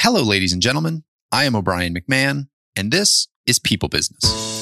Hello, ladies and gentlemen. I am O'Brien McMahon, and this is People Business.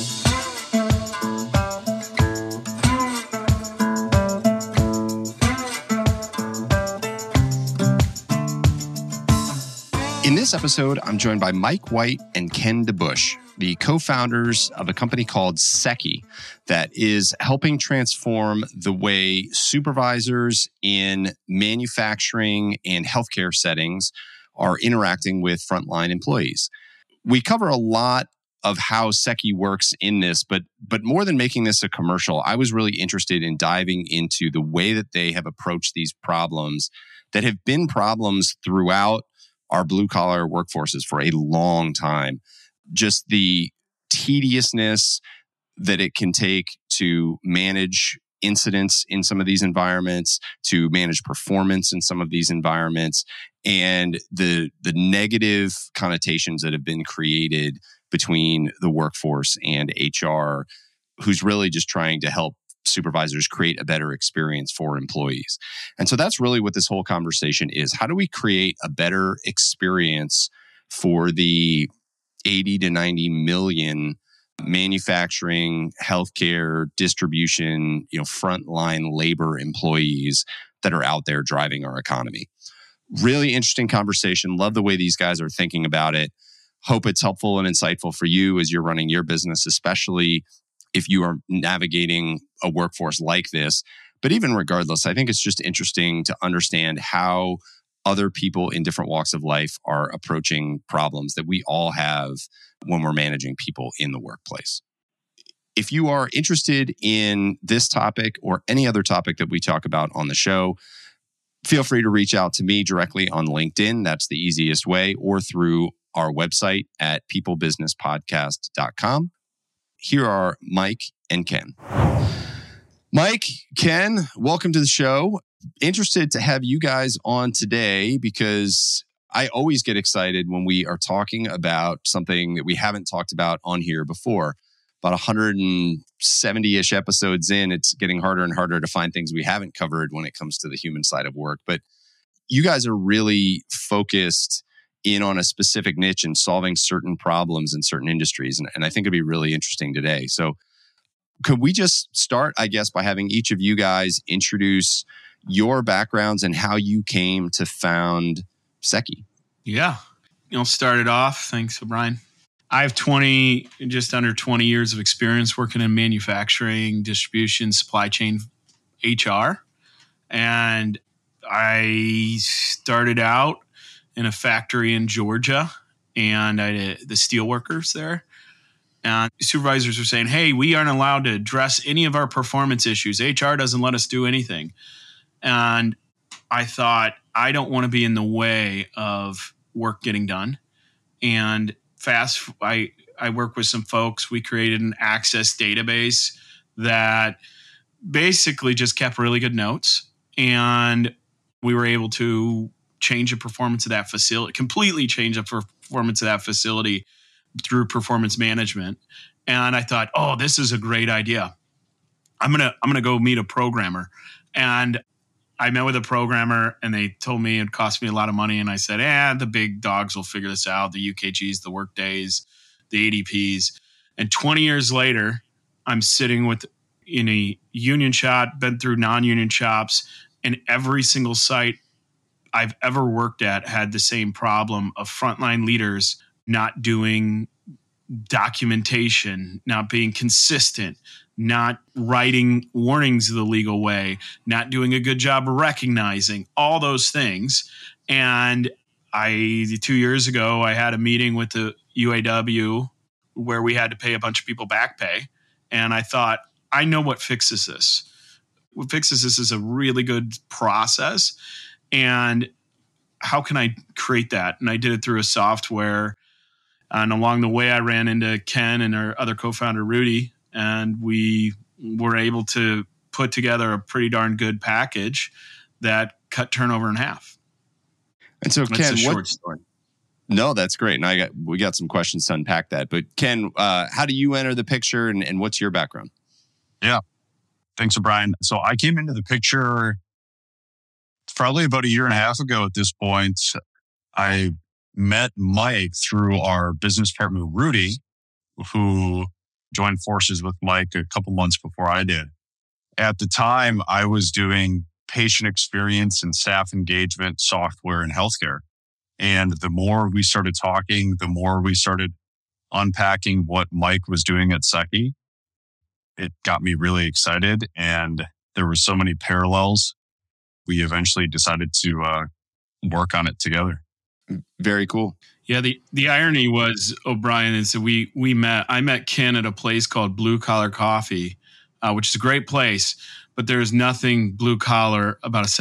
In this episode, I'm joined by Mike White and Ken DeBush, the co-founders of a company called Seki that is helping transform the way supervisors in manufacturing and healthcare settings are interacting with frontline employees. We cover a lot of how Seki works in this, but more than making this a commercial, I was really interested in diving into the way that they have approached these problems that have been problems throughout our blue-collar workforces for a long time. Just the tediousness that it can take to manage incidents in some of these environments, to manage performance in some of these environments, and the negative connotations that have been created between the workforce and HR, who's really just trying to help supervisors create a better experience for employees. And so that's really what this whole conversation is. How do we create a better experience for the 80 to 90 million manufacturing, healthcare, distribution, frontline labor employees that are out there driving our economy? Really interesting conversation. Love the way these guys are thinking about it. Hope it's helpful and insightful for you as you're running your business, especially if you are navigating a workforce like this. But even regardless, I think it's just interesting to understand how other people in different walks of life are approaching problems that we all have when we're managing people in the workplace. If you are interested in this topic or any other topic that we talk about on the show, feel free to reach out to me directly on LinkedIn. That's the easiest way, or through our website at peoplebusinesspodcast.com. Here are Mike and Ken. Mike, Ken, welcome to the show. Interested to have you guys on today because I always get excited when we are talking about something that we haven't talked about on here before. About 170-ish episodes in, it's getting harder and harder to find things we haven't covered when it comes to the human side of work. But you guys are really focused in on a specific niche and solving certain problems in certain industries. And I think it'd be really interesting today. So could we just start, I guess, by having each of you guys introduce your backgrounds and how you came to found Seki? Yeah. I'll start it off. Thanks, O'Brien. I have just under 20 years of experience working in manufacturing, distribution, supply chain, HR. And I started out in a factory in Georgia, and I did the steel workers there. And supervisors were saying, hey, we aren't allowed to address any of our performance issues. HR doesn't let us do anything. And I thought, I don't want to be in the way of work getting done. And I work with some folks. We created an Access database that basically just kept really good notes. And we were able to change the performance of that facility, completely change the performance of that facility through performance management. And I thought, oh, this is a great idea. I'm gonna go meet a programmer. And I met with a programmer, and they told me it cost me a lot of money. And I said, the big dogs will figure this out. The UKGs, the Workdays, the ADPs. And 20 years later, I'm sitting in a union shop, been through non-union shops, and every single site I've ever worked at had the same problem of frontline leaders not doing documentation, not being consistent, not writing warnings the legal way, not doing a good job of recognizing all those things. And 2 years ago, I had a meeting with the UAW where we had to pay a bunch of people back pay. And I thought, I know what fixes this. What fixes this is a really good process. And how can I create that? And I did it through a software. And along the way, I ran into Ken and our other co-founder, Rudy, and we were able to put together a pretty darn good package that cut turnover in half. And so, that's Ken, a short story. No, that's great. And we got some questions to unpack that. But Ken, how do you enter the picture, and what's your background? Yeah. Thanks, O'Brien. So I came into the picture probably about a year and a half ago at this point. I met Mike through our business partner, Rudy, who joined forces with Mike a couple months before I did. At the time, I was doing patient experience and staff engagement software in healthcare. And the more we started talking, the more we started unpacking what Mike was doing at Secchi. It got me really excited, and there were so many parallels. We eventually decided to work on it together. Very cool. Yeah, the irony was, O'Brien, is that I met Ken at a place called Blue Collar Coffee, which is a great place, but there's nothing blue collar about a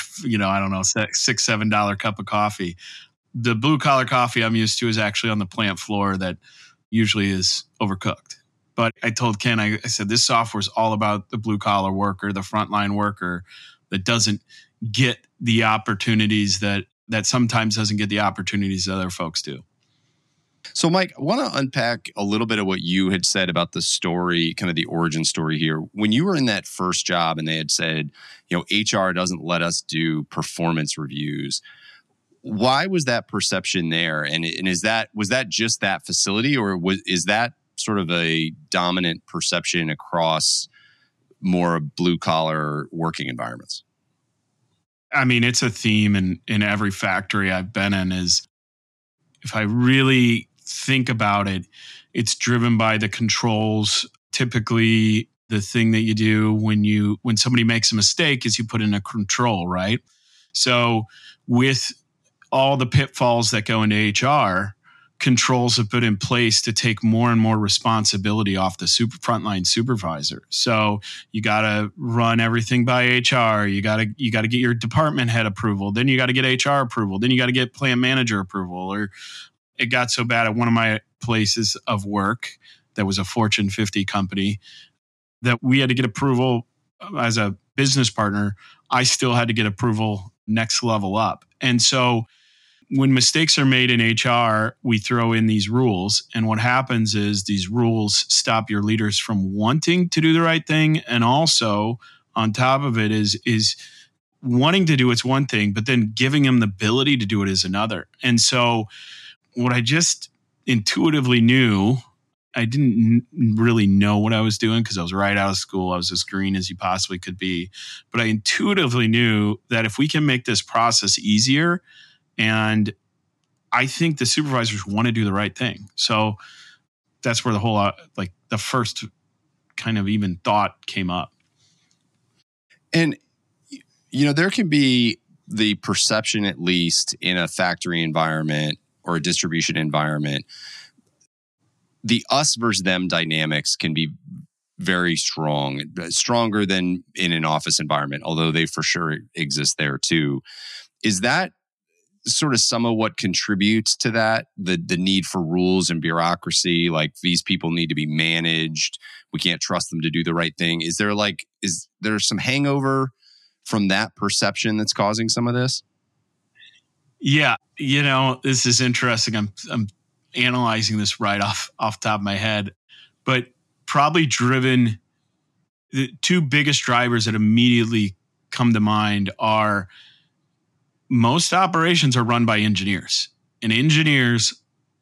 $6-7 cup of coffee. The blue collar coffee I'm used to is actually on the plant floor that usually is overcooked. But I told Ken, I said, this software is all about the blue collar worker, the frontline worker that doesn't get the opportunities that sometimes doesn't get the opportunities that other folks do. So, Mike, I want to unpack a little bit of what you had said about the story, kind of the origin story here. When you were in that first job and they had said, HR doesn't let us do performance reviews, why was that perception there? And was that just that facility, or is that sort of a dominant perception across more blue collar working environments? I mean, it's a theme in every factory I've been in. Is if I really think about it, it's driven by the controls. Typically, the thing that you do when somebody makes a mistake is you put in a control, right? So with all the pitfalls that go into HR, controls have put in place to take more and more responsibility off the frontline supervisor. So you got to run everything by HR. You got to get your department head approval. Then you got to get HR approval. Then you got to get plant manager approval. Or it got so bad at one of my places of work that was a Fortune 50 company that we had to get approval as a business partner. I still had to get approval next level up. And so when mistakes are made in HR, we throw in these rules. And what happens is these rules stop your leaders from wanting to do the right thing. And also on top of it is wanting to do it's one thing, but then giving them the ability to do it is another. And so what I just intuitively knew, I didn't really know what I was doing because I was right out of school. I was as green as you possibly could be. But I intuitively knew that if we can make this process easier, and I think the supervisors want to do the right thing. So that's where the whole, the first kind of even thought came up. And, there can be the perception, at least in a factory environment or a distribution environment, the us versus them dynamics can be very strong, stronger than in an office environment, although they for sure exist there too. Is that sort of some of what contributes to that, the need for rules and bureaucracy? Like, these people need to be managed. We can't trust them to do the right thing. Is there some hangover from that perception that's causing some of this? Yeah. This is interesting. I'm analyzing this right off the top of my head, but probably driven, the two biggest drivers that immediately come to mind are most operations are run by engineers, and engineers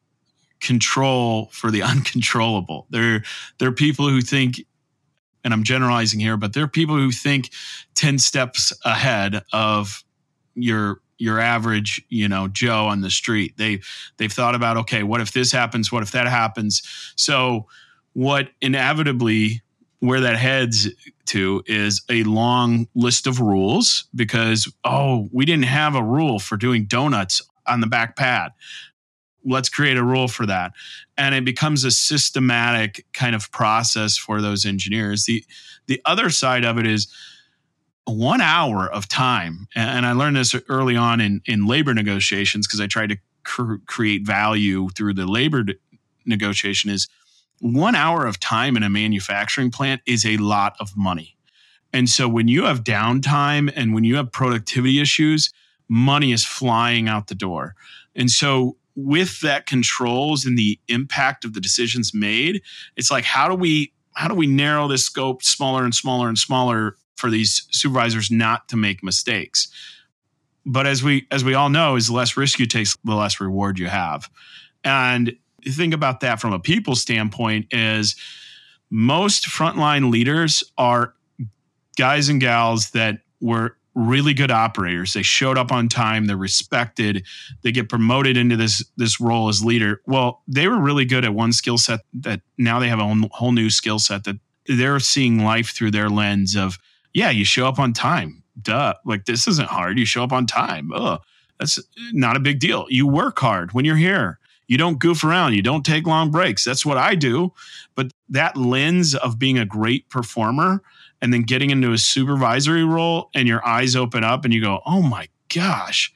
control for the uncontrollable. They're people who think, and I'm generalizing here, but they're people who think 10 steps ahead of your average, Joe on the street. They've thought about, okay, what if this happens? What if that happens? So what inevitably where that heads to is a long list of rules because, we didn't have a rule for doing donuts on the back pad. Let's create a rule for that. And it becomes a systematic kind of process for those engineers. The other side of it is 1 hour of time. And I learned this early on in labor negotiations because I tried to create value through the labor negotiation is 1 hour of time in a manufacturing plant is a lot of money. And so when you have downtime and when you have productivity issues, money is flying out the door. And so with that controls and the impact of the decisions made, it's like, how do we narrow this scope smaller and smaller and smaller for these supervisors not to make mistakes? But as we all know, is the less risk you take, the less reward you have. And the thing about that from a people standpoint is most frontline leaders are guys and gals that were really good operators. They showed up on time. They're respected. They get promoted into this role as leader. Well, they were really good at one skill set that now they have a whole new skill set that they're seeing life through their lens of, yeah, you show up on time. Duh. Like, this isn't hard. You show up on time. Ugh, that's not a big deal. You work hard when you're here. You don't goof around. You don't take long breaks. That's what I do. But that lens of being a great performer and then getting into a supervisory role and your eyes open up and you go, oh my gosh,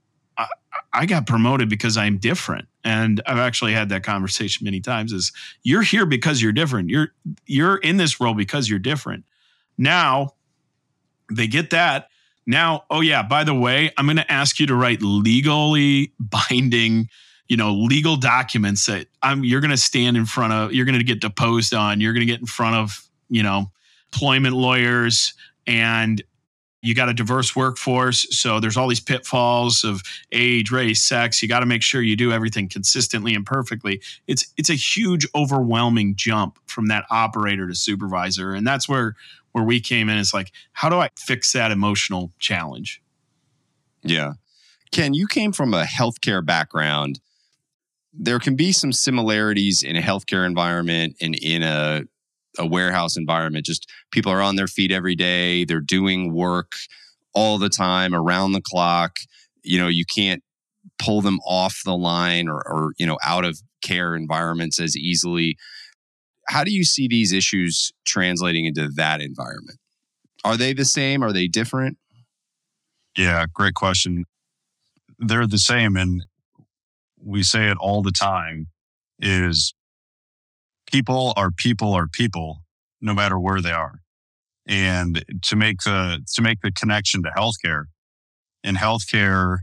I got promoted because I'm different. And I've actually had that conversation many times is you're here because you're different. You're in this role because you're different. Now they get that. Now, oh yeah, by the way, I'm going to ask you to write legally binding, legal documents that you're going to stand in front of, you're going to get deposed on, you're going to get in front of, employment lawyers, and you got a diverse workforce. So there's all these pitfalls of age, race, sex. You got to make sure you do everything consistently and perfectly. It's a huge, overwhelming jump from that operator to supervisor. And that's where we came in. It's like, how do I fix that emotional challenge? Yeah. Ken, you came from a healthcare background. There can be some similarities in a healthcare environment and in a warehouse environment. Just people are on their feet every day. They're doing work all the time, around the clock. You can't pull them off the line or out of care environments as easily. How do you see these issues translating into that environment? Are they the same? Are they different? Yeah, great question. They're the same. And we say it all the time is people are people, no matter where they are. And to make the connection to healthcare, in healthcare,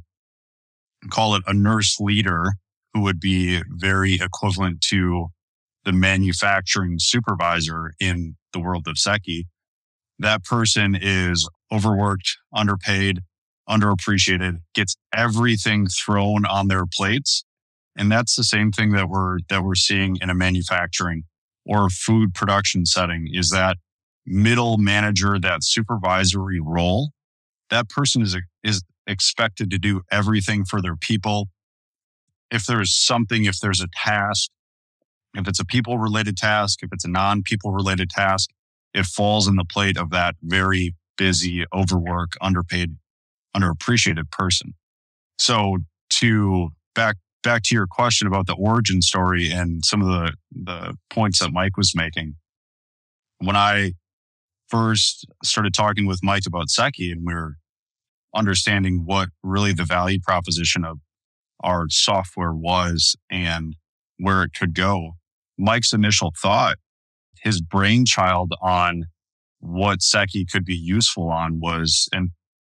call it a nurse leader who would be very equivalent to the manufacturing supervisor in the world of Secchi. That person is overworked, underpaid, underappreciated, gets everything thrown on their plates. And that's the same thing that we're seeing in a manufacturing or food production setting, is that middle manager, that supervisory role. That person is expected to do everything for their people. If there's a task, if it's a people related task, if it's a non-people related task, it falls in the plate of that very busy, overworked, underpaid, underappreciated person. So to back to your question about the origin story and some of the points that Mike was making. When I first started talking with Mike about Secchi and we were understanding what really the value proposition of our software was and where it could go, Mike's initial thought, his brainchild on what Secchi could be useful on was, and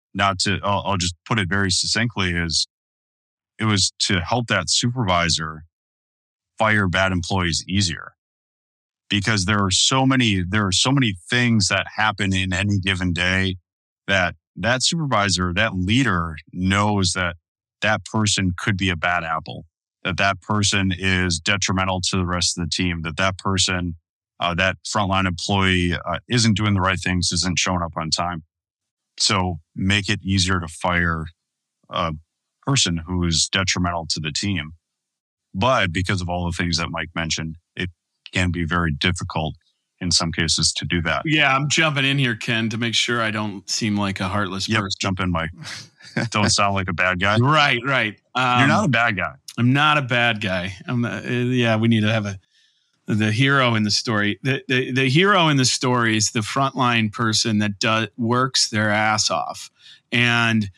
I'll just put it very succinctly, is it was to help that supervisor fire bad employees easier. Because there are so many things that happen in any given day that supervisor, that leader knows that person could be a bad apple, that person is detrimental to the rest of the team, that person, that frontline employee isn't doing the right things, isn't showing up on time. So make it easier to fire a person who is detrimental to the team. But because of all the things that Mike mentioned, it can be very difficult in some cases to do that. Yeah, I'm jumping in here, Ken, to make sure I don't seem like a heartless person. Jump in, Mike. Don't sound like a bad guy. Right. You're not a bad guy. I'm not a bad guy. We need to have the hero in the story. The hero in the story is the frontline person that works their ass off. And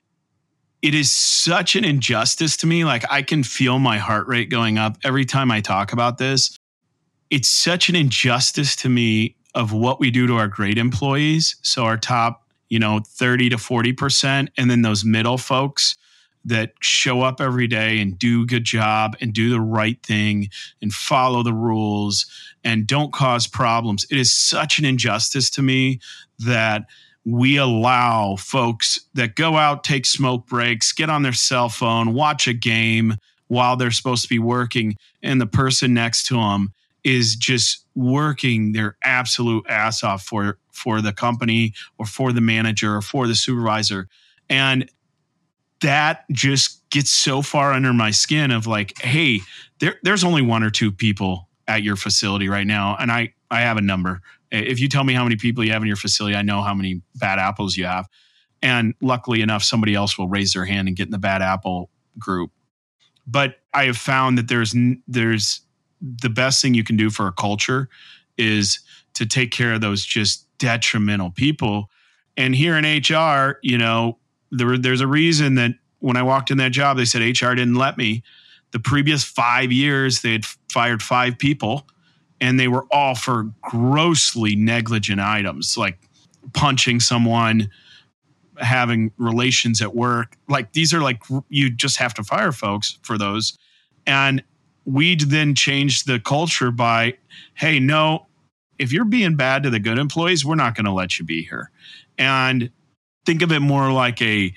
it is such an injustice to me. Like, I can feel my heart rate going up every time I talk about this. It's such an injustice to me of what we do to our great employees. So our top, 30 to 40%, and then those middle folks that show up every day and do a good job and do the right thing and follow the rules and don't cause problems. It is such an injustice to me that we allow folks that go out, take smoke breaks, get on their cell phone, watch a game while they're supposed to be working, and the person next to them is just working their absolute ass off for the company or for the manager or for the supervisor. And that just gets so far under my skin of like, hey, there's only one or two people at your facility right now. And I have a number. If you tell me how many people you have in your facility, I know how many bad apples you have. And luckily enough, somebody else will raise their hand and get in the bad apple group. But I have found that there's the best thing you can do for a culture is to take care of those just detrimental people. And here in HR, there's a reason that when I walked in that job, they said HR didn't let me. The previous 5 years, they had fired 5 people, and they were all for grossly negligent items, like punching someone, having relations at work. Like these are like, you just have to fire folks for those. And we then changed the culture by, hey, no, if you're being bad to the good employees, we're not going to let you be here. And think of it more like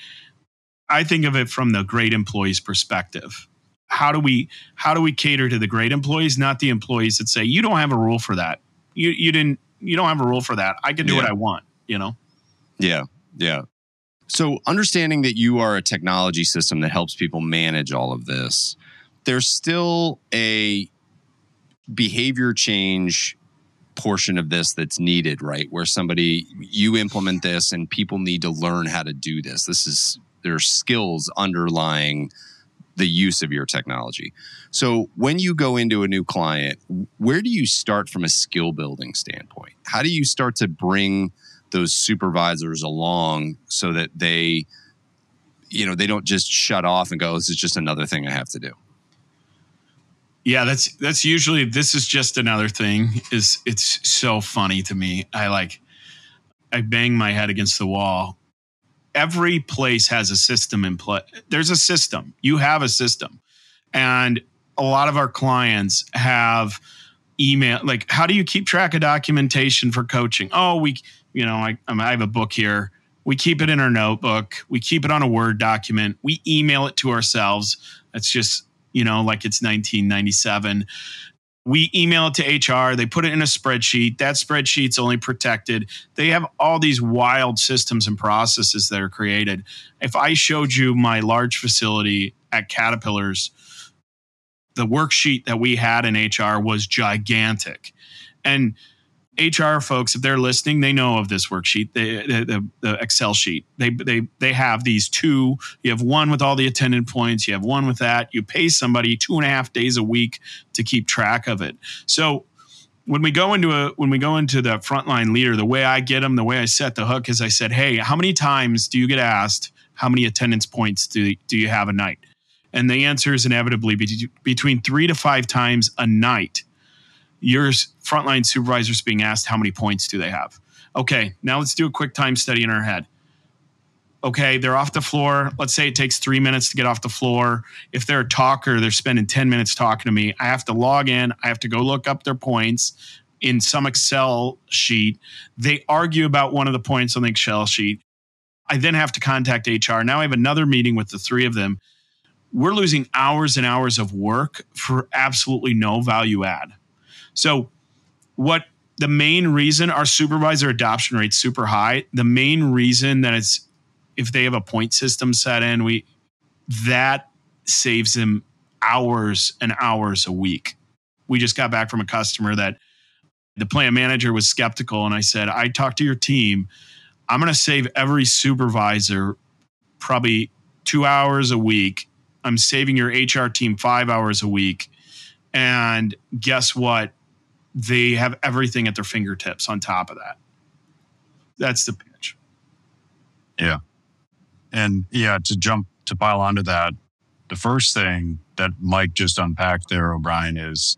I think of it from the great employees perspective. How do we cater to the great employees, not the employees that say, you don't have a rule for that. You don't have a rule for that. I can do what I want, Yeah. Yeah. So understanding that you are a technology system that helps people manage all of this, there's still a behavior change portion of this that's needed, right? Where you implement this and people need to learn how to do this. There's skills underlying the use of your technology. So when you go into a new client, where do you start from a skill building standpoint? How do you start to bring those supervisors along so that they don't just shut off and go, this is just another thing I have to do? Yeah, that's usually, this is just another thing. It's so funny to me. I bang my head against the wall. Every place has a system in play. There's a system. You have a system. And a lot of our clients have email. Like, how do you keep track of documentation for coaching? Oh, I have a book here. We keep it in our notebook. We keep it on a Word document. We email it to ourselves. That's just, like it's 1997. We email it to HR. They put it in a spreadsheet. That spreadsheet's only protected. They have all these wild systems and processes that are created. If I showed you my large facility at Caterpillar's, the worksheet that we had in HR was gigantic. And HR folks, if they're listening, they know of this worksheet, the Excel sheet. They have these two. You have one with all the attendant points. You have one with that. You pay somebody 2.5 days a week to keep track of it. So when we go into the frontline leader, the way I get them, the way I set the hook is I said, hey, how many times do you get asked how many attendance points do you have a night? And the answer is inevitably between 3 to 5 times a night. Your frontline supervisors being asked how many points do they have. Okay, now let's do a quick time study in our head. Okay, they're off the floor. Let's say it takes 3 minutes to get off the floor. If they're a talker, they're spending 10 minutes talking to me. I have to log in. I have to go look up their points in some Excel sheet. They argue about one of the points on the Excel sheet. I then have to contact HR. Now I have another meeting with the 3 of them. We're losing hours and hours of work for absolutely no value add. So what the main reason our supervisor adoption rate's super high, the main reason that it's, if they have a point system set in, that saves them hours and hours a week. We just got back from a customer that the plant manager was skeptical. And I said, I talked to your team. I'm going to save every supervisor probably 2 hours a week. I'm saving your HR team 5 hours a week. And guess what? They have everything at their fingertips on top of that. That's the pitch. Yeah. And to pile onto that, the first thing that Mike just unpacked there, O'Brien, is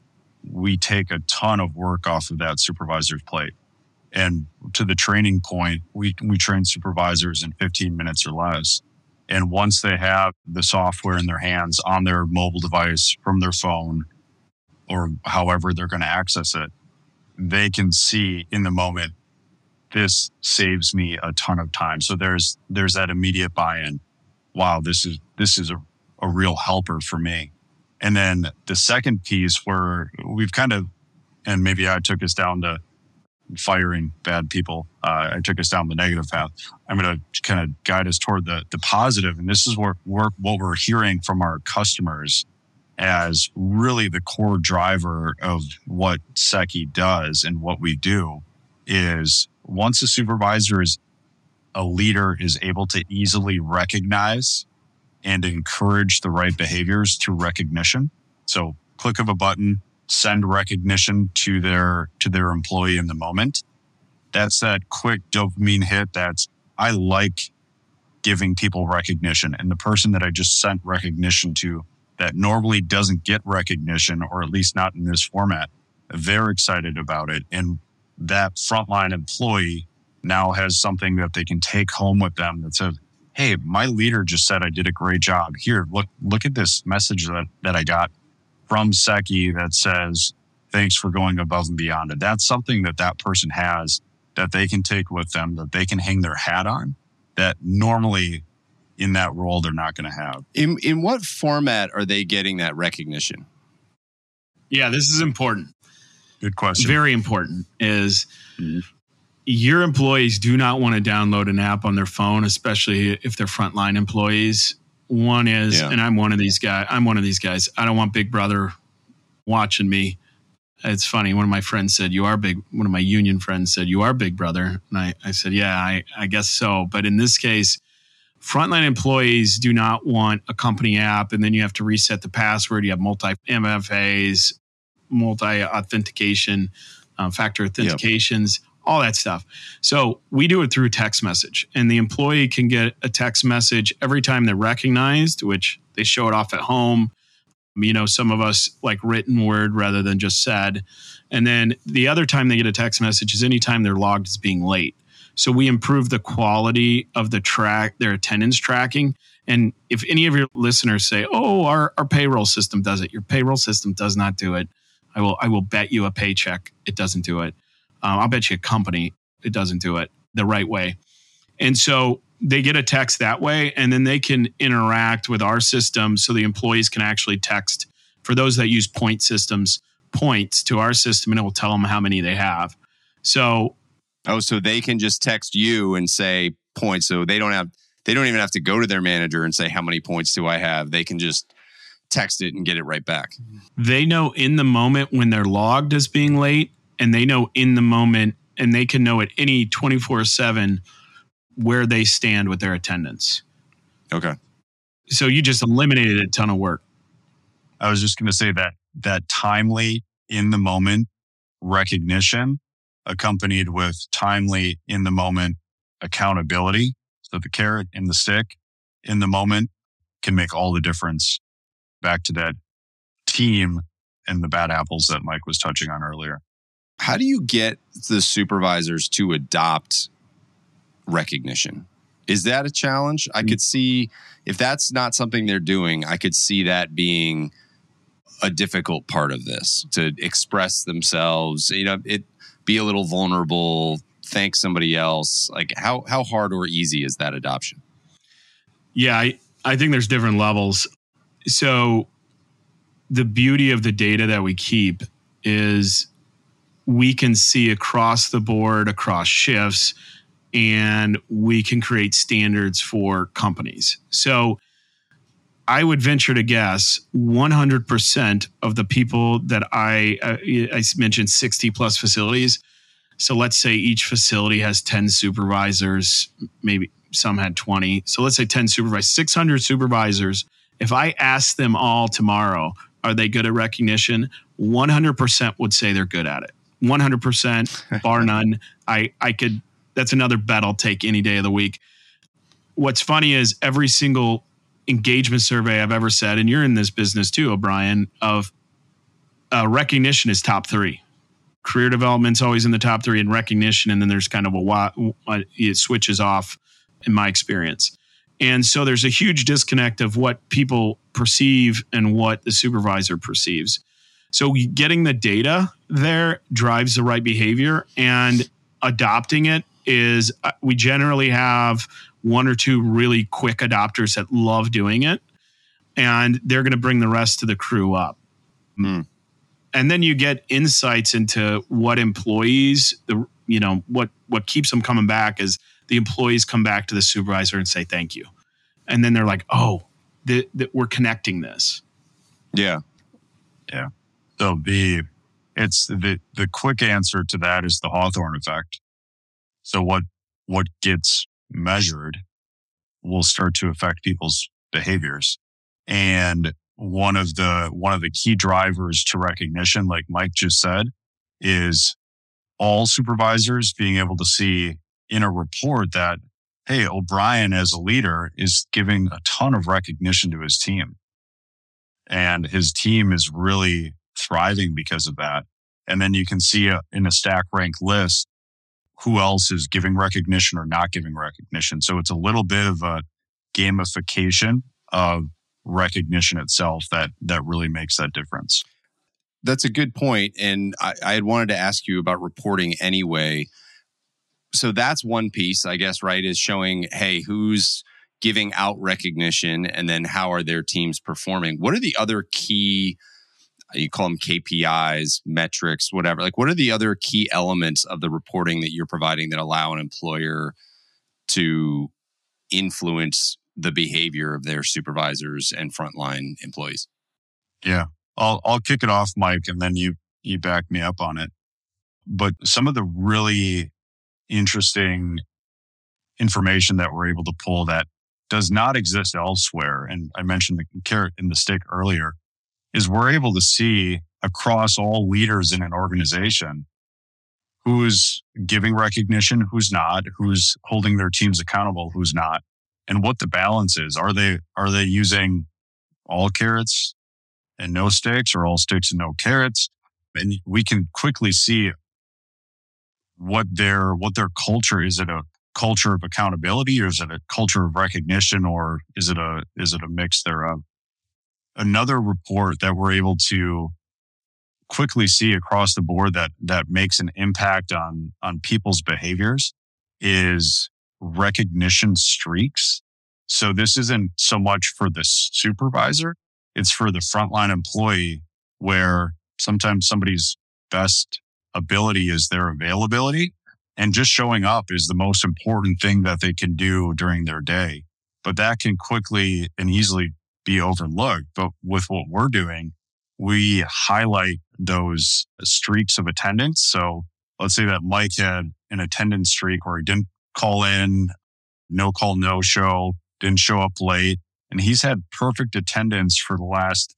we take a ton of work off of that supervisor's plate. And to the training point, we train supervisors in 15 minutes or less. And once they have the software in their hands on their mobile device from their phone, or however they're going to access it, they can see in the moment this saves me a ton of time. So there's that immediate buy-in. Wow, this is a real helper for me. And then the second piece where we've kind of, and maybe I took us down to firing bad people. I took us down the negative path. I'm going to kind of guide us toward the positive. And this is what we're hearing from our customers as really the core driver of what Secchi does and what we do is once a supervisor a leader is able to easily recognize and encourage the right behaviors through recognition. So click of a button, send recognition to their employee in the moment. That's that quick dopamine hit. I like giving people recognition. And the person that I just sent recognition to that normally doesn't get recognition, or at least not in this format, they're excited about it. And that frontline employee now has something that they can take home with them that says, hey, my leader just said I did a great job. Here, look at this message that I got from Secchi that says, thanks for going above and beyond. And that's something that person has that they can take with them, that they can hang their hat on, that normally in that role they're not going to have. In what format are they getting that recognition? Yeah, this is important. Good question. Very important is your employees do not want to download an app on their phone, especially if they're frontline employees. One is, and I'm one of these guys. I don't want Big Brother watching me. It's funny. One of my friends said, "You are big." One of my union friends said, "You are Big Brother," and I said, "Yeah, I guess so." But in this case, frontline employees do not want a company app, and then you have to reset the password. You have multi-MFAs, multi-authentication, factor authentications, all that stuff. So we do it through text message, and the employee can get a text message every time they're recognized, which they show it off at home. You know, some of us like written word rather than just said. And then the other time they get a text message is anytime they're logged as being late. So we improve the quality of their attendance tracking. And if any of your listeners say, "Oh, our payroll system does it," your payroll system does not do it. I will bet you a paycheck it doesn't do it. I'll bet you a company it doesn't do it the right way. And so they get a text that way, and then they can interact with our system so the employees can actually text. For those that use point systems, points to our system, and it will tell them how many they have. So they can just text you and say points. So they don't even have to go to their manager and say, how many points do I have? They can just text it and get it right back. They know in the moment when they're logged as being late, and they know in the moment, and they can know at any 24/7 where they stand with their attendance. Okay. So you just eliminated a ton of work. I was just going to say that timely in the moment recognition accompanied with timely in the moment accountability. So the carrot and the stick in the moment can make all the difference. Back to that team and the bad apples that Mike was touching on earlier. How do you get the supervisors to adopt recognition? Is that a challenge? I could see if that's not something they're doing, I could see that being a difficult part of this, to express themselves, be a little vulnerable, thank somebody else. Like how hard or easy is that adoption? Yeah, I think there's different levels. So the beauty of the data that we keep is we can see across the board, across shifts, and we can create standards for companies. So I would venture to guess 100% of the people that I mentioned 60 plus facilities. So let's say each facility has 10 supervisors, maybe some had 20. So let's say 10 supervisors, 600 supervisors. If I ask them all tomorrow, are they good at recognition? 100% would say they're good at it. 100%, bar none. That's another bet I'll take any day of the week. What's funny is every single engagement survey I've ever said, and you're in this business too, O'Brien, of recognition is top 3. Career development's always in the top 3 in recognition, and then there's kind of it switches off in my experience. And so there's a huge disconnect of what people perceive and what the supervisor perceives. So getting the data there drives the right behavior, and adopting it is we generally have one or two really quick adopters that love doing it, and they're going to bring the rest of the crew up. Mm. And then you get insights into what employees, what keeps them coming back is the employees come back to the supervisor and say thank you. And then they're like, oh, we're connecting this. Yeah. Yeah. So the quick answer to that is the Hawthorne effect. So what gets measured will start to affect people's behaviors. And one of the key drivers to recognition, like Mike just said, is all supervisors being able to see in a report that, hey, O'Brien as a leader is giving a ton of recognition to his team. And his team is really thriving because of that. And then you can see in a stack rank list who else is giving recognition or not giving recognition. So it's a little bit of a gamification of recognition itself that really makes that difference. That's a good point. And I had wanted to ask you about reporting anyway. So that's one piece, I guess, right, is showing, hey, who's giving out recognition and then how are their teams performing? What are the other key, you call them KPIs, metrics, whatever, like what are the other key elements of the reporting that you're providing that allow an employer to influence the behavior of their supervisors and frontline employees? Yeah, I'll kick it off, Mike, and then you back me up on it. But some of the really interesting information that we're able to pull that does not exist elsewhere, and I mentioned the carrot and the stick earlier, is we're able to see across all leaders in an organization who's giving recognition, who's not, who's holding their teams accountable, who's not, and what the balance is. Are they using all carrots and no sticks, or all sticks and no carrots? And we can quickly see what their culture is. It a culture of accountability, or is it a culture of recognition, or is it a mix thereof? Another report that we're able to quickly see across the board that makes an impact on people's behaviors is recognition streaks. So this isn't so much for the supervisor, it's for the frontline employee, where sometimes somebody's best ability is their availability, and just showing up is the most important thing that they can do during their day. But that can quickly and easily be overlooked. But with what we're doing, we highlight those streaks of attendance. So let's say that Mike had an attendance streak where he didn't call in, no call, no show, didn't show up late, and he's had perfect attendance for the last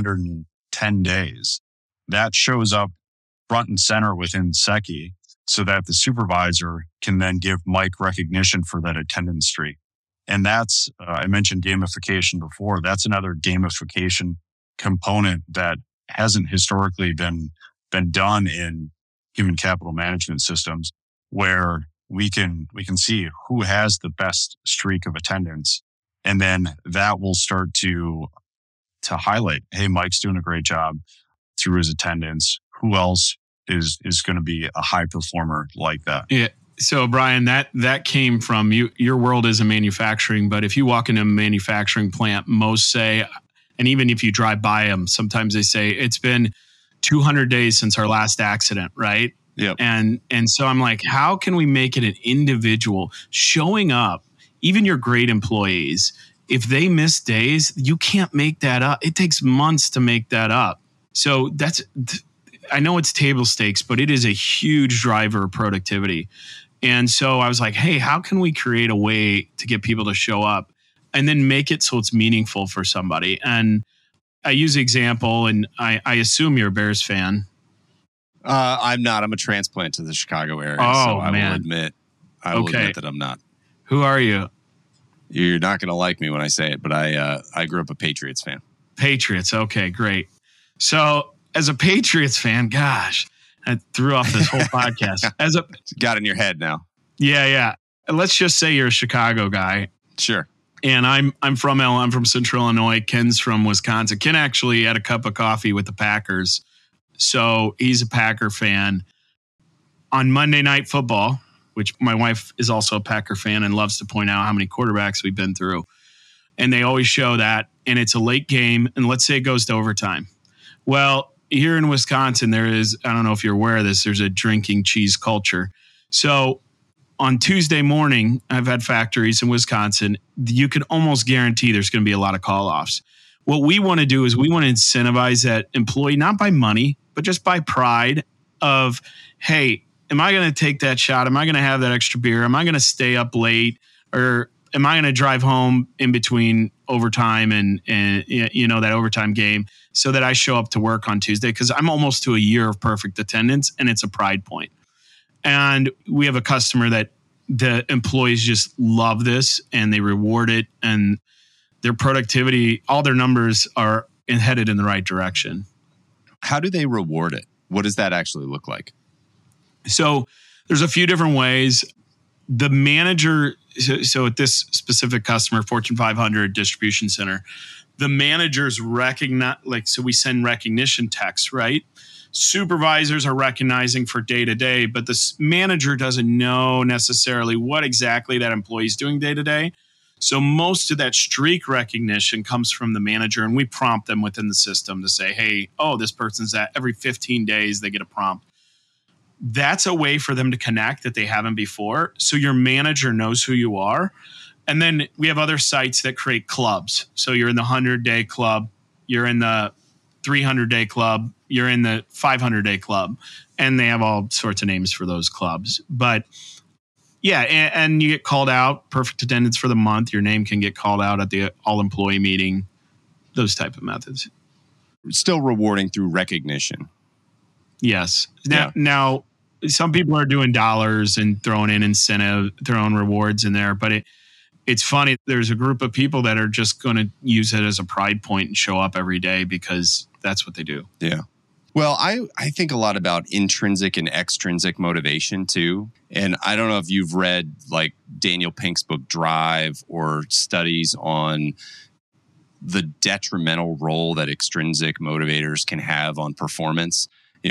310 days. That shows up front and center within SECI, so that the supervisor can then give Mike recognition for that attendance streak. And that's, I mentioned gamification before. That's another gamification component that hasn't historically been done in human capital management systems, where we can see who has the best streak of attendance. And then that will start to highlight, hey, Mike's doing a great job through his attendance. Who else is going to be a high performer like that? Yeah. So Brian, that came from you. Your world is in manufacturing, but if you walk into a manufacturing plant, most say, and even if you drive by them, sometimes they say it's been 200 days since our last accident, right? Yep. And so I'm like, how can we make it an individual showing up? Even your great employees, if they miss days, you can't make that up. It takes months to make that up. So I know it's table stakes, but it is a huge driver of productivity. And so I was like, hey, how can we create a way to get people to show up and then make it so it's meaningful for somebody? And I use the example, and I assume you're a Bears fan. I'm not. I'm a transplant to the Chicago area. Oh, so I man. will admit that I'm not. Who are you? You're not going to like me when I say it, but I grew up a Patriots fan. Patriots. Okay, great. So as a Patriots fan, gosh, I threw off this whole podcast. Got in your head now. Yeah. Let's just say you're a Chicago guy. Sure. And I'm from Central Illinois. Ken's from Wisconsin. Ken actually had a cup of coffee with the Packers. So he's a Packer fan. On Monday Night Football, which my wife is also a Packer fan and loves to point out how many quarterbacks we've been through. And they always show that, and it's a late game, and let's say it goes to overtime. Well, here in Wisconsin, there is, I don't know if you're aware of this, there's a drinking cheese culture. So on Tuesday morning, I've had factories in Wisconsin, you can almost guarantee there's going to be a lot of call-offs. What we want to do is we want to incentivize that employee, not by money, but just by pride of, hey, am I going to take that shot? Am I going to have that extra beer? Am I going to stay up late? Or am I going to drive home in between overtime and that overtime game so that I show up to work on Tuesday? Because I'm almost to a year of perfect attendance, and it's a pride point. And we have a customer that the employees just love this, and they reward it, and their productivity, all their numbers are headed in the right direction. How do they reward it? What does that actually look like? So there's a few different ways. The manager, so at this specific customer, Fortune 500 distribution center, the managers recognize, so we send recognition texts, right? Supervisors are recognizing for day to day, but the manager doesn't know necessarily what exactly that employee is doing day to day. So most of that streak recognition comes from the manager, and we prompt them within the system to say, hey, this person's at every 15 days, they get a prompt. That's a way for them to connect that they haven't before. So your manager knows who you are. And then we have other sites that create clubs. So you're in the 100-day club, you're in the 300-day club, you're in the 500-day club, and they have all sorts of names for those clubs. But yeah, and you get called out, perfect attendance for the month. Your name can get called out at the all-employee meeting, those type of methods. Still rewarding through recognition. Yes. Now, some people are doing dollars and throwing in incentive, throwing rewards in there, but it's funny. There's a group of people that are just going to use it as a pride point and show up every day because that's what they do. Yeah. Well, I think a lot about intrinsic and extrinsic motivation too. And I don't know if you've read like Daniel Pink's book Drive or studies on the detrimental role that extrinsic motivators can have on performance.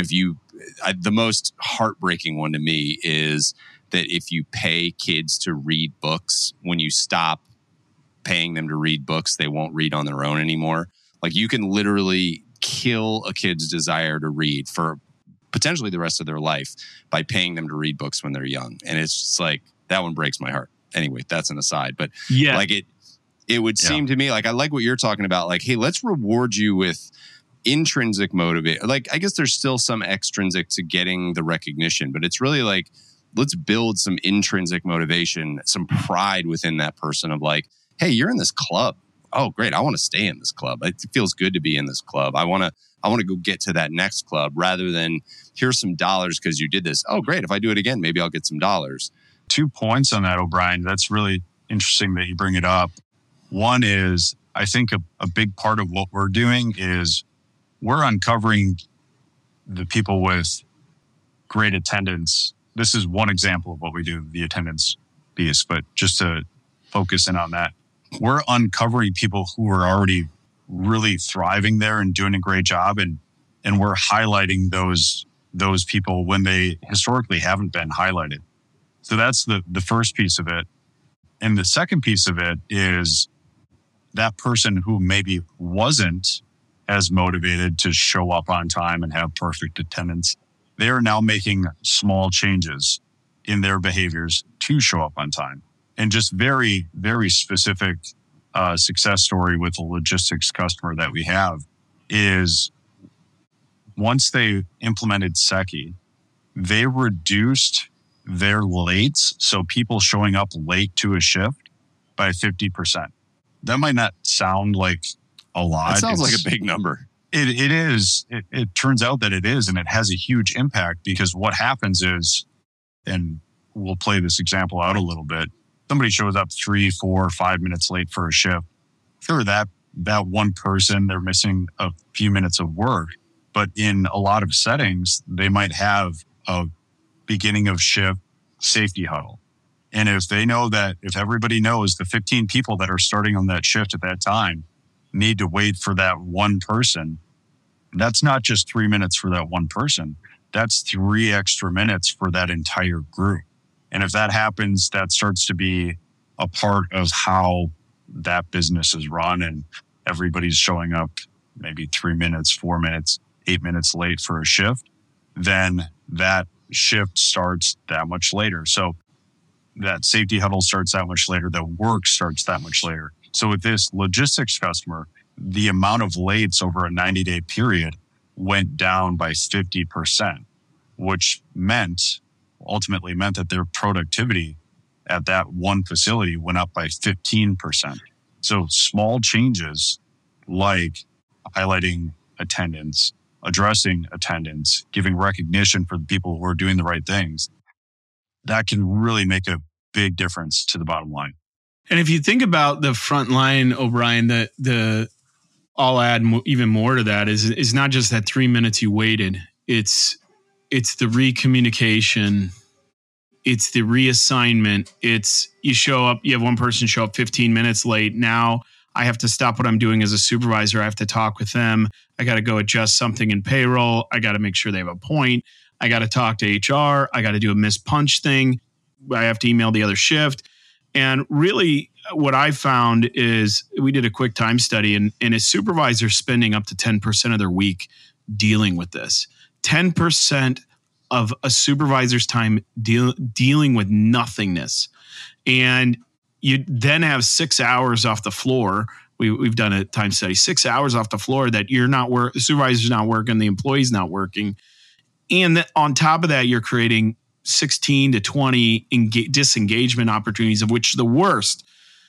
The most heartbreaking one to me is that if you pay kids to read books, when you stop paying them to read books, they won't read on their own anymore. Like you can literally kill a kid's desire to read for potentially the rest of their life by paying them to read books when they're young. And it's just like, that one breaks my heart. Anyway, that's an aside. But yeah, like it would seem to me like, I like what you're talking about. Like, hey, let's reward you with intrinsic motivate. Like, I guess there's still some extrinsic to getting the recognition, but it's really like, let's build some intrinsic motivation, some pride within that person of like, hey, you're in this club. Oh, great. I want to stay in this club. It feels good to be in this club. I want to go get to that next club rather than here's some dollars because you did this. Oh, great. If I do it again, maybe I'll get some dollars. 2 points on that, O'Brien. That's really interesting that you bring it up. One is, I think a big part of what we're doing is we're uncovering the people with great attendance. This is one example of what we do, the attendance piece, but just to focus in on that, we're uncovering people who are already really thriving there and doing a great job. And we're highlighting those people when they historically haven't been highlighted. So that's the first piece of it. And the second piece of it is that person who maybe wasn't as motivated to show up on time and have perfect attendance, they are now making small changes in their behaviors to show up on time. And just very, very specific success story with a logistics customer that we have is once they implemented SECI, they reduced their lates, so people showing up late to a shift, by 50%. That might not sound like a lot. That sounds like a big number. It is. It turns out that it is, and it has a huge impact because what happens is, and we'll play this example out a little bit, somebody shows up 3, 4, 5 minutes late for a shift. Sure, that one person, they're missing a few minutes of work. But in a lot of settings, they might have a beginning of shift safety huddle. And if they know that, if everybody knows the 15 people that are starting on that shift at that time need to wait for that one person, that's not just 3 minutes for that one person. That's 3 extra minutes for that entire group. And if that happens, that starts to be a part of how that business is run, and everybody's showing up maybe 3 minutes, 4 minutes, 8 minutes late for a shift, then that shift starts that much later. So that safety huddle starts that much later. The work starts that much later. So with this logistics customer, the amount of lates over a 90-day period went down by 50%, which ultimately meant that their productivity at that one facility went up by 15%. So small changes like highlighting attendance, addressing attendance, giving recognition for the people who are doing the right things, that can really make a big difference to the bottom line. And if you think about the front line, O'Brien, I'll add even more to that is not just that 3 minutes you waited. It's the recommunication. It's the reassignment. It's you show up, you have one person show up 15 minutes late. Now I have to stop what I'm doing as a supervisor. I have to talk with them. I got to go adjust something in payroll. I got to make sure they have a point. I got to talk to HR. I got to do a missed punch thing. I have to email the other shift. And really what I found is we did a quick time study and a supervisor spending up to 10% of their week dealing with this. 10% of a supervisor's time dealing with nothingness. And you then have 6 hours off the floor. We've done a time study, 6 hours off the floor that the supervisor's not working, the employee's not working. And on top of that, you're creating 16 to 20 disengagement opportunities, of which the worst,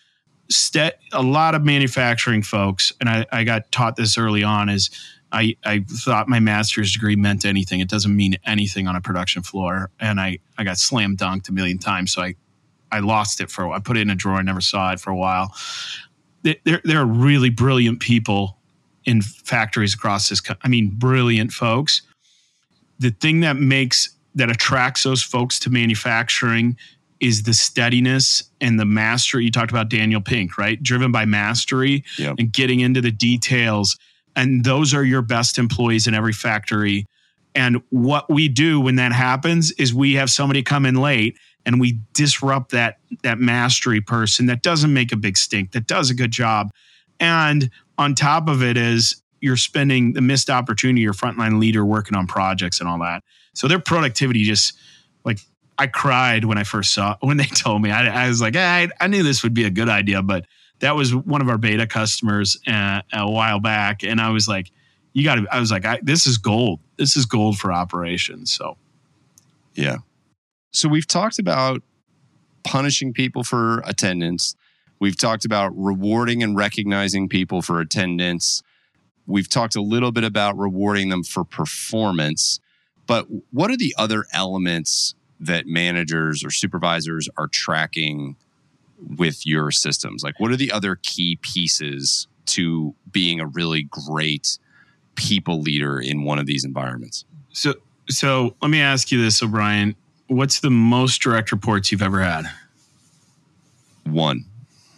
a lot of manufacturing folks, and I got taught this early on, is I thought my master's degree meant anything. It doesn't mean anything on a production floor. And I got slam dunked a million times. So I lost it for a while. I put it in a drawer. I never saw it for a while. There are really brilliant people in factories across this country. I mean, brilliant folks. The thing that attracts those folks to manufacturing is the steadiness and the mastery. You talked about Daniel Pink, right? Driven by mastery and getting into the details. And those are your best employees in every factory. And what we do when that happens is we have somebody come in late and we disrupt that mastery person that doesn't make a big stink, that does a good job. And on top of it is you're spending the missed opportunity, your frontline leader working on projects and all that. So their productivity just, like, I cried when they told me. I was like, I knew this would be a good idea, but that was one of our beta customers a while back. And I was like, this is gold. This is gold for operations. So, yeah. So we've talked about punishing people for attendance. We've talked about rewarding and recognizing people for attendance. We've talked a little bit about rewarding them for performance. But what are the other elements that managers or supervisors are tracking with your systems? Like, what are the other key pieces to being a really great people leader in one of these environments? So let me ask you this, O'Brien. What's the most direct reports you've ever had? One.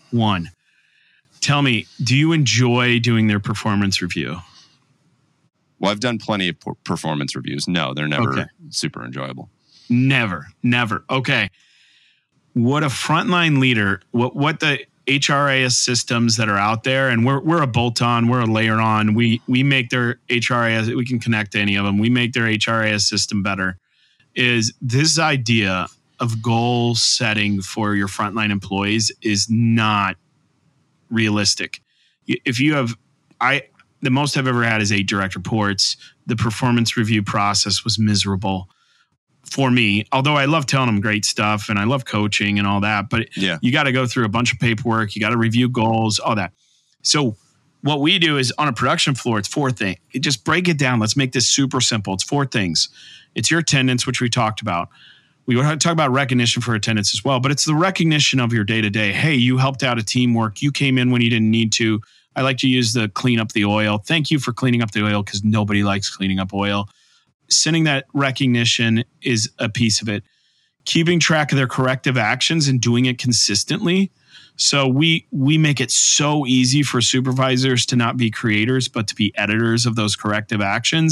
Tell me, do you enjoy doing their performance review? Well, I've done plenty of performance reviews. No, they're never super enjoyable. Never. Okay. What a frontline leader, what the HRIS systems that are out there, and we're a bolt-on, we're a layer on. We make their HRIS, we can connect to any of them. We make their HRIS system better. Is this idea of goal setting for your frontline employees is not realistic. If you have, the most I've ever had is 8 direct reports. The performance review process was miserable for me, although I love telling them great stuff and I love coaching and all that, but you got to go through a bunch of paperwork. You got to review goals, all that. So what we do is on a production floor, it's 4 things. Just break it down. Let's make this super simple. It's 4 things. It's your attendance, which we talked about. We want to talk about recognition for attendance as well, but it's the recognition of your day-to-day. Hey, you helped out a teamwork. You came in when you didn't need to. I like to use the clean up the oil. Thank you for cleaning up the oil, because nobody likes cleaning up oil. Sending that recognition is a piece of it. Keeping track of their corrective actions and doing it consistently. So we make it so easy for supervisors to not be creators, but to be editors of those corrective actions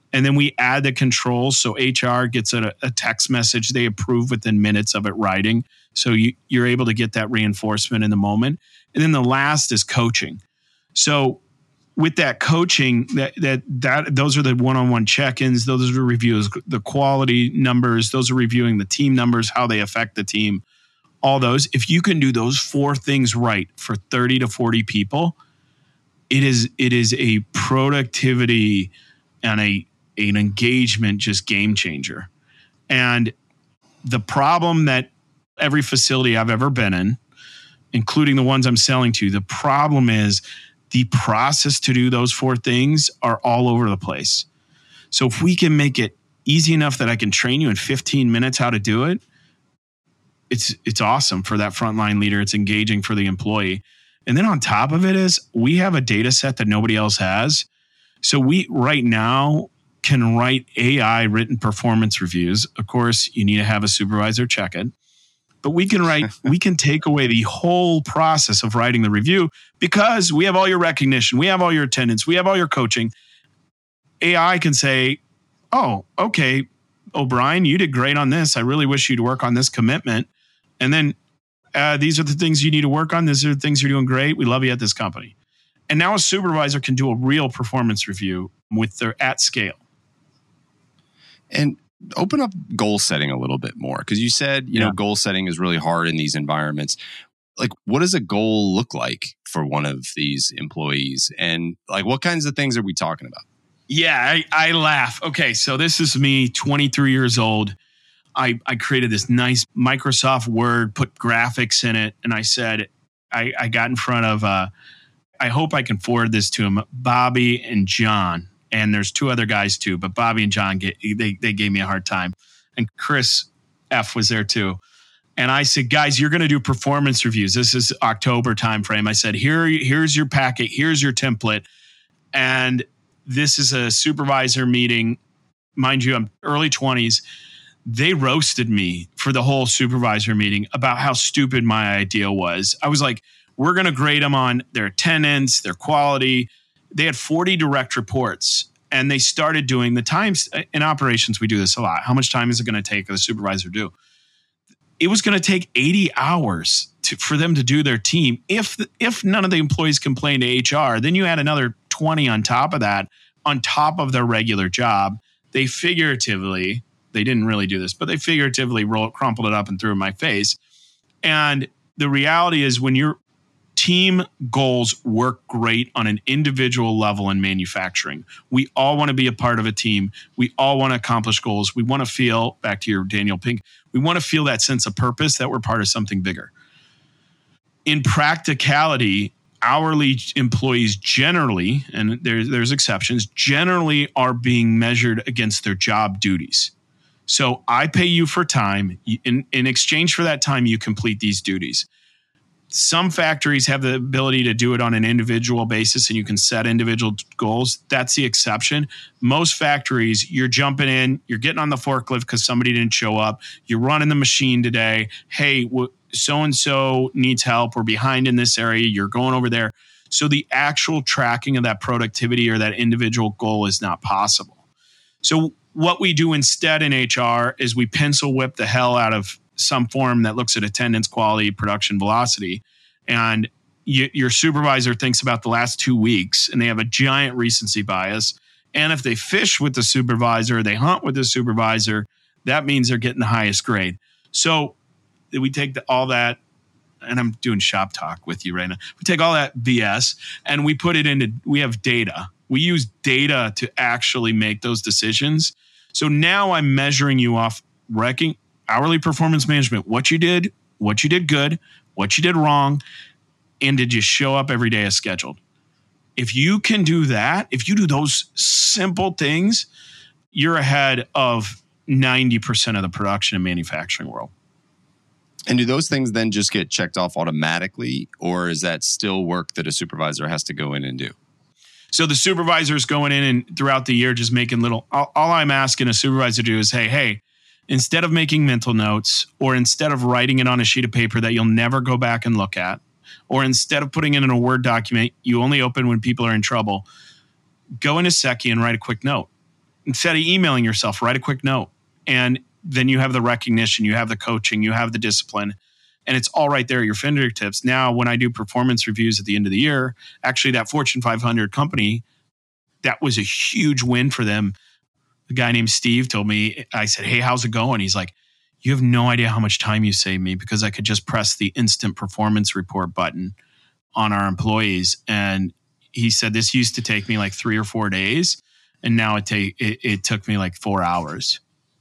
And then we add the controls. So HR gets a text message. They approve within minutes of it writing. So you're able to get that reinforcement in the moment. And then the last is coaching. So with that coaching, those are the one-on-one check-ins. Those are the reviews, the quality numbers. Those are reviewing the team numbers, how they affect the team, all those. If you can do those 4 things right for 30 to 40 people, it is a productivity and an engagement just game changer. And the problem that every facility I've ever been in, including the ones I'm selling to, the problem is the process to do those 4 things are all over the place. So if we can make it easy enough that I can train you in 15 minutes how to do it, it's awesome for that frontline leader. It's engaging for the employee. And then on top of it is we have a data set that nobody else has. So we right now can write AI written performance reviews. Of course, you need to have a supervisor check it. But we can take away the whole process of writing the review because we have all your recognition, we have all your attendance, we have all your coaching. AI can say, oh, okay, O'Brien, you did great on this. I really wish you'd work on this commitment. And then these are the things you need to work on. These are the things you're doing great. We love you at this company. And now a supervisor can do a real performance review with their at scale. And open up goal setting a little bit more, because you said, you know, goal setting is really hard in these environments. Like, what does a goal look like for one of these employees? And like, what kinds of things are we talking about? Yeah, I laugh. Okay, so this is me, 23 years old. I created this nice Microsoft Word, put graphics in it, and I said, I got in front of, I hope I can forward this to him, Bobby and John. And there's 2 other guys too, but Bobby and John, they gave me a hard time. And Chris F was there too. And I said, guys, you're going to do performance reviews. This is October timeframe. I said, here's your packet. Here's your template. And this is a supervisor meeting. Mind you, I'm early 20s. They roasted me for the whole supervisor meeting about how stupid my idea was. I was like, we're going to grade them on their attendance, their quality. They had 40 direct reports, and they started doing the times. In operations, we do this a lot. How much time is it going to take the supervisor to do? It was going to take 80 hours for them to do their team. If none of the employees complained to HR, then you add another 20 on top of that, on top of their regular job. They figuratively, they didn't really do this, but they figuratively crumpled it up and threw it in my face. And the reality is, when your team goals work great on an individual level in manufacturing, we all want to be a part of a team. We all want to accomplish goals. We want to feel, back to your Daniel Pink, we want to feel that sense of purpose, that we're part of something bigger. In practicality, hourly employees generally, and there's exceptions, generally are being measured against their job duties. So I pay you for time. In exchange for that time, you complete these duties. Some factories have the ability to do it on an individual basis, and you can set individual goals. That's the exception. Most factories, you're jumping in, you're getting on the forklift because somebody didn't show up. You're running the machine today. Hey, so-and-so needs help. We're behind in this area. You're going over there. So the actual tracking of that productivity or that individual goal is not possible. So what we do instead in HR is we pencil whip the hell out of some form that looks at attendance, quality, production, velocity. And your supervisor thinks about the last 2 weeks, and they have a giant recency bias. And if they fish with the supervisor, they hunt with the supervisor, that means they're getting the highest grade. So we take all that, and I'm doing shop talk with you right now. We take all that BS and we put it into, we have data. We use data to actually make those decisions. So now I'm measuring you off hourly performance management, what you did good, what you did wrong, and did you show up every day as scheduled? If you can do that, if you do those simple things, you're ahead of 90% of the production and manufacturing world. And do those things then just get checked off automatically, or is that still work that a supervisor has to go in and do? So the supervisor's going in and throughout the year just making all I'm asking a supervisor to do is, hey, instead of making mental notes, or instead of writing it on a sheet of paper that you'll never go back and look at, or instead of putting it in a Word document you only open when people are in trouble, go into Secchi and write a quick note. instead of emailing yourself, write a quick note. And then you have the recognition, you have the coaching, you have the discipline, and it's all right there at your fingertips. Now, when I do performance reviews at the end of the year, actually that Fortune 500 company, that was a huge win for them. The guy named Steve told me, I said, hey, how's it going? He's like, you have no idea how much time you saved me because I could just press the instant performance report button on our employees. And he said, this used to take me like 3 or 4 days. And now it took me like 4 hours.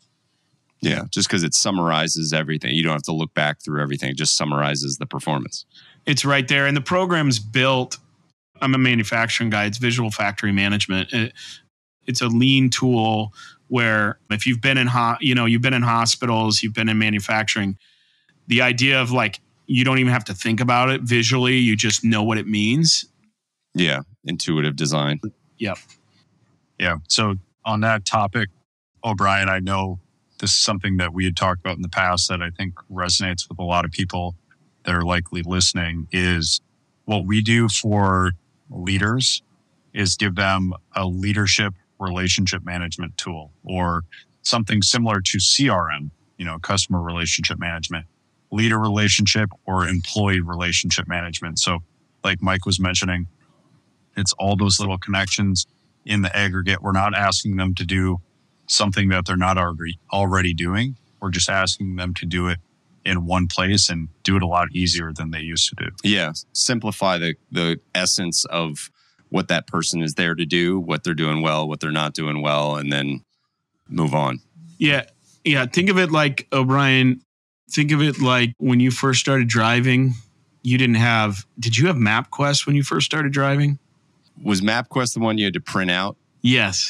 Yeah, just because it summarizes everything. You don't have to look back through everything. It just summarizes the performance. It's right there. And the program's built. I'm a manufacturing guy. It's visual factory management. It's a lean tool where if you've been in you've been in hospitals, you've been in manufacturing, the idea of like you don't even have to think about it visually. You just know what it means. Yeah, intuitive design. Yep. Yeah. So on that topic, O'Brien, I know this is something that we had talked about in the past that I think resonates with a lot of people that are likely listening is what we do for leaders is give them a leadership relationship management tool or something similar to CRM, customer relationship management, leader relationship or employee relationship management. So like Mike was mentioning, it's all those little connections in the aggregate. We're not asking them to do something that they're not already doing. We're just asking them to do it in one place and do it a lot easier than they used to do. Yeah. Simplify the essence of what that person is there to do, what they're doing well, what they're not doing well, and then move on. Yeah. Yeah. Think of it like, O'Brien, think of it like when you first started driving, did you have MapQuest when you first started driving? Was MapQuest the one you had to print out? Yes.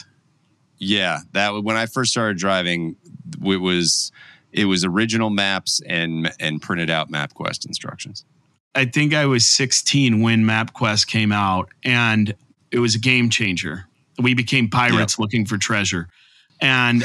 Yeah, when I first started driving, it was original maps and printed out MapQuest instructions. I think I was 16 when MapQuest came out, and it was a game changer. We became pirates looking for treasure, and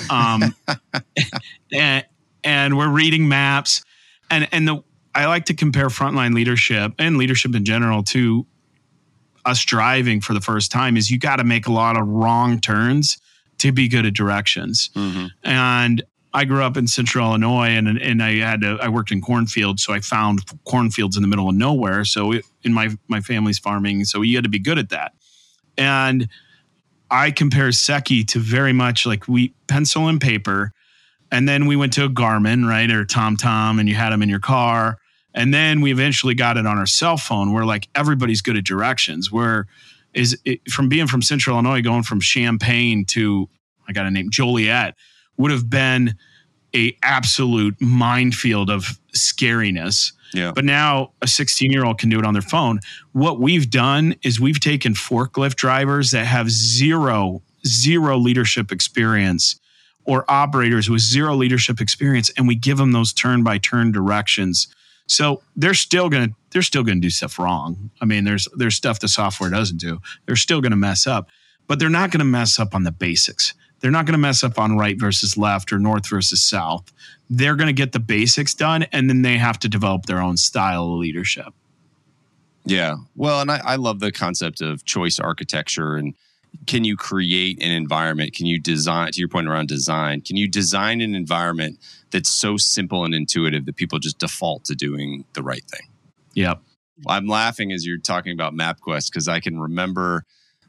and we're reading maps, and I like to compare frontline leadership and leadership in general to us driving for the first time. Is you got to make a lot of wrong turns to be good at directions. Mm-hmm. And I grew up in Central Illinois and I worked in cornfields. So I found cornfields in the middle of nowhere. So in my family's farming, so you had to be good at that. And I compare Secchi to very much like we pencil and paper. And then we went to a Garmin, right? Or TomTom, and you had them in your car. And then we eventually got it on our cell phone where like everybody's good at directions. From being from Central Illinois, going from Champaign to, I got to name Joliet, would have been a absolute minefield of scariness. Yeah. But now a 16-year-old can do it on their phone. What we've done is we've taken forklift drivers that have zero leadership experience or operators with zero leadership experience, and we give them those turn-by-turn directions. So they're still gonna do stuff wrong. I mean, there's stuff the software doesn't do. They're still gonna mess up, but they're not gonna mess up on the basics. They're not gonna mess up on right versus left or north versus south. They're gonna get the basics done, and then they have to develop their own style of leadership. Yeah, well, and I love the concept of choice architecture. And can you create an environment? Can you design, to your point around design, can you design an environment that's so simple and intuitive that people just default to doing the right thing? Yep. I'm laughing as you're talking about MapQuest because I can remember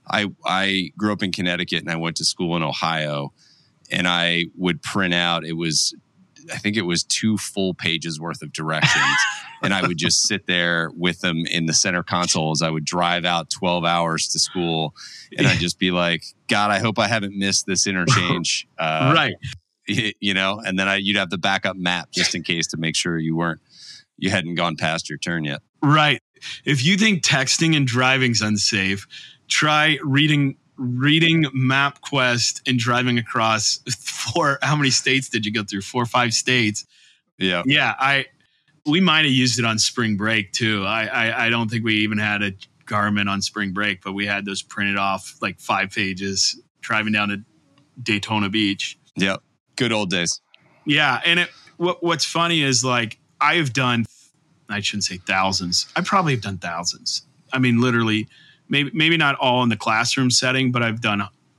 I grew up in Connecticut and I went to school in Ohio, and I would print out, I think it was 2 full pages worth of directions. And I would just sit there with them in the center console as I would drive out 12 hours to school. And I'd just be like, God, I hope I haven't missed this interchange. Right. And then you'd have the backup map just in case to make sure you hadn't gone past your turn yet. Right. If you think texting and driving's unsafe, try reading MapQuest and driving across how many states did you go through? 4 or 5 states. Yeah. Yeah. We might have used it on spring break too. I don't think we even had a Garmin on spring break, but we had those printed off like 5 pages driving down to Daytona Beach. Yep. Good old days. Yeah. And what's funny is like I've done, I shouldn't say thousands. I probably have done thousands. I mean, literally, maybe not all in the classroom setting, but I've done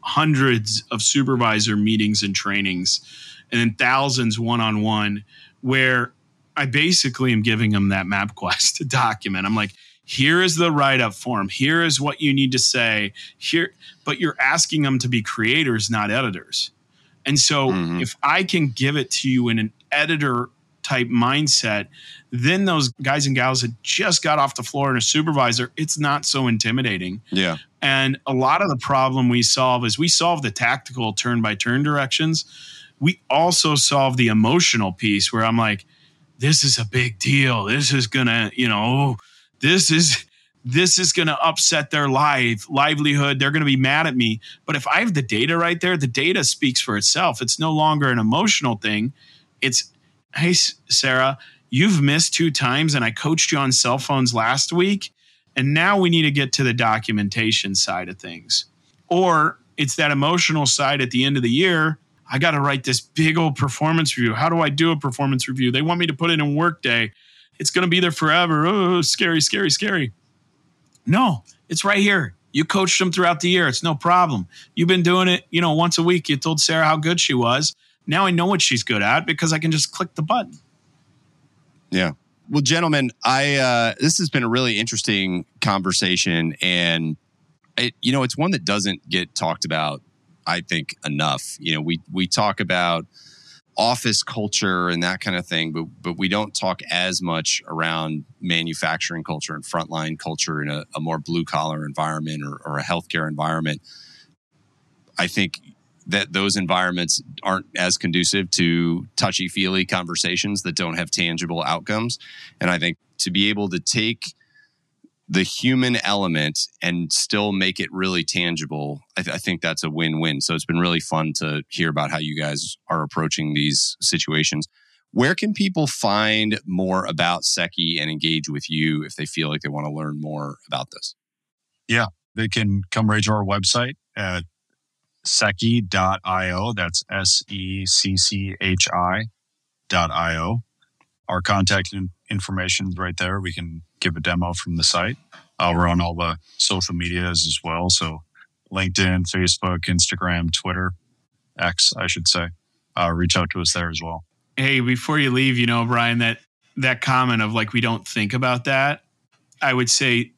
hundreds of supervisor meetings and trainings, and then thousands one-on-one, where I basically am giving them that MapQuest to document. I'm like, here is the write-up form. Here is what you need to say. Here, but you're asking them to be creators, not editors. And so if I can give it to you in an editor type mindset, then those guys and gals that just got off the floor and a supervisor, it's not so intimidating. Yeah. And a lot of the problem we solve is we solve the tactical turn-by-turn directions. We also solve the emotional piece where I'm like, this is a big deal. This is going to, this is going to upset their livelihood. They're going to be mad at me. But if I have the data right there, the data speaks for itself. It's no longer an emotional thing. It's, hey, Sarah, you've missed 2 times and I coached you on cell phones last week. And now we need to get to the documentation side of things. Or it's that emotional side at the end of the year. I got to write this big old performance review. How do I do a performance review? They want me to put it in Workday. It's going to be there forever. Oh, scary, scary, scary. No, it's right here. You coached them throughout the year. It's no problem. You've been doing it, once a week. You told Sarah how good she was. Now I know what she's good at because I can just click the button. Yeah. Well, gentlemen, this has been a really interesting conversation, and it's one that doesn't get talked about, I think, enough. We talk about office culture and that kind of thing, but we don't talk as much around manufacturing culture and frontline culture in a more blue collar environment or a healthcare environment. I think that those environments aren't as conducive to touchy-feely conversations that don't have tangible outcomes. And I think to be able to take the human element and still make it really tangible, I think that's a win-win. So it's been really fun to hear about how you guys are approaching these situations. Where can people find more about Secchi and engage with you if they feel like they want to learn more about this? Yeah, they can come right to our website at secchi.io. That's secchi.io. Our contact information is right there. We can give a demo from the site. We're on all the social medias as well. So LinkedIn, Facebook, Instagram, Twitter, X, I should say. Reach out to us there as well. Hey, before you leave, Brian, that comment of we don't think about that, I would say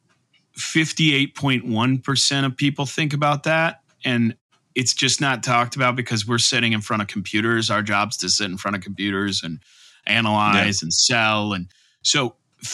58.1% of people think about that. And it's just not talked about because we're sitting in front of computers. Our job's to sit in front of computers and analyze and sell. And so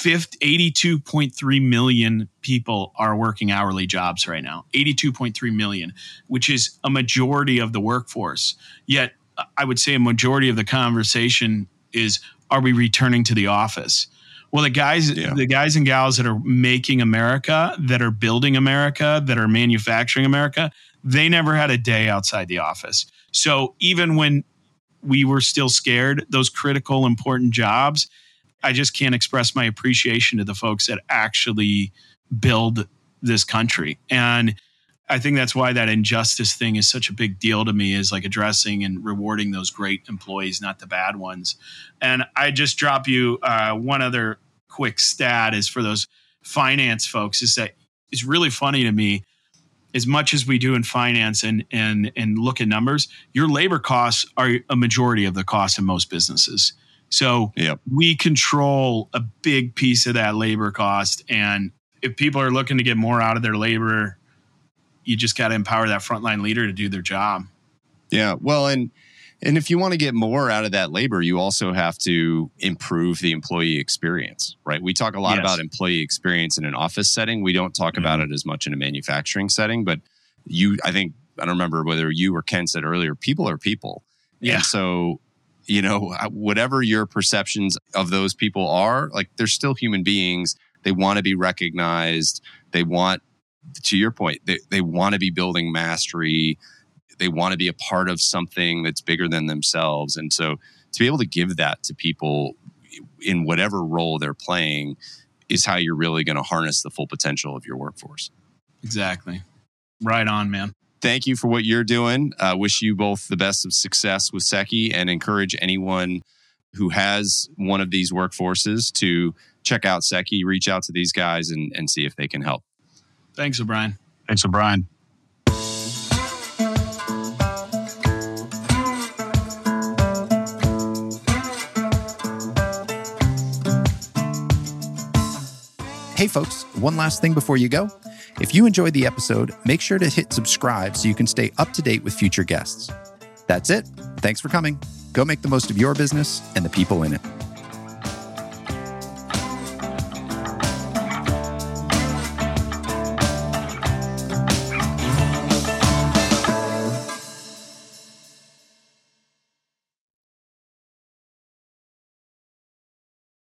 82.3 million people are working hourly jobs right now. 82.3 million, which is a majority of the workforce. Yet I would say a majority of the conversation is, are we returning to the office? Well, the guys and gals that are making America, that are building America, that are manufacturing America, they never had a day outside the office. So even when we were still scared, those critical, important jobs, I just can't express my appreciation to the folks that actually build this country. And I think that's why that injustice thing is such a big deal to me, is addressing and rewarding those great employees, not the bad ones. And I just drop you one other quick stat is for those finance folks, is that it's really funny to me. As much as we do in finance and look at numbers, your labor costs are a majority of the cost in most businesses. So we control a big piece of that labor cost. And if people are looking to get more out of their labor, you just got to empower that frontline leader to do their job. Yeah. Well, and if you want to get more out of that labor, you also have to improve the employee experience, right? We talk a lot about employee experience in an office setting. We don't talk about it as much in a manufacturing setting, but I don't remember whether you or Ken said earlier, people are people. Yeah. And so, whatever your perceptions of those people are, they're still human beings. They want to be recognized. They want, to your point, they want to be building mastery. They want to be a part of something that's bigger than themselves. And so to be able to give that to people in whatever role they're playing is how you're really going to harness the full potential of your workforce. Exactly. Right on, man. Thank you for what you're doing. Wish you both the best of success with Secchi, and encourage anyone who has one of these workforces to check out Secchi, reach out to these guys and see if they can help. Thanks, O'Brien. Thanks, O'Brien. Hey folks, one last thing before you go. If you enjoyed the episode, make sure to hit subscribe so you can stay up to date with future guests. That's it. Thanks for coming. Go make the most of your business and the people in it.